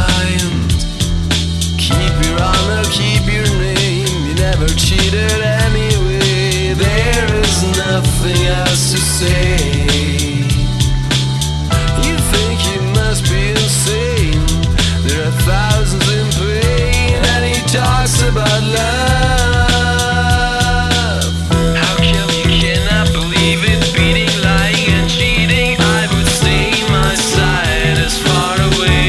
mind. Keep your honor, keep your name. You never cheated anyway. There is nothing else to say. You think you must be insane. There are thousands in pain, and he talks about love. How come you cannot believe it? Beating, lying, and cheating. I would stay my side as far away.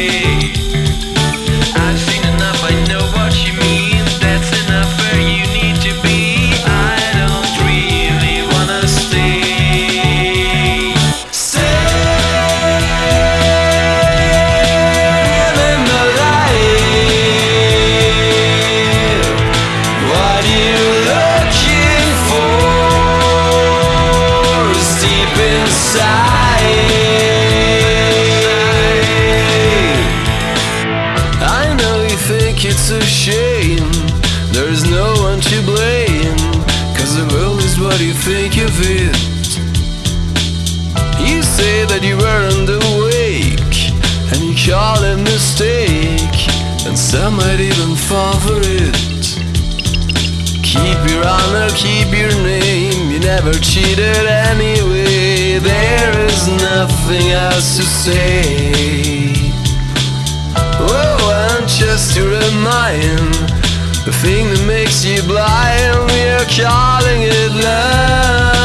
I've seen enough, I know what you mean. That's enough where you need to be. I don't really wanna stay. I know you think it's a shame. There's no one to blame, 'cause the world is what you think of it. You say that you weren't awake, and you call it a mistake, and some might even fall for it. Keep your honor, keep your name. You never cheated anyway. There is nothing else to say. Oh, and just to remind, the thing that makes you blind, we are calling it love.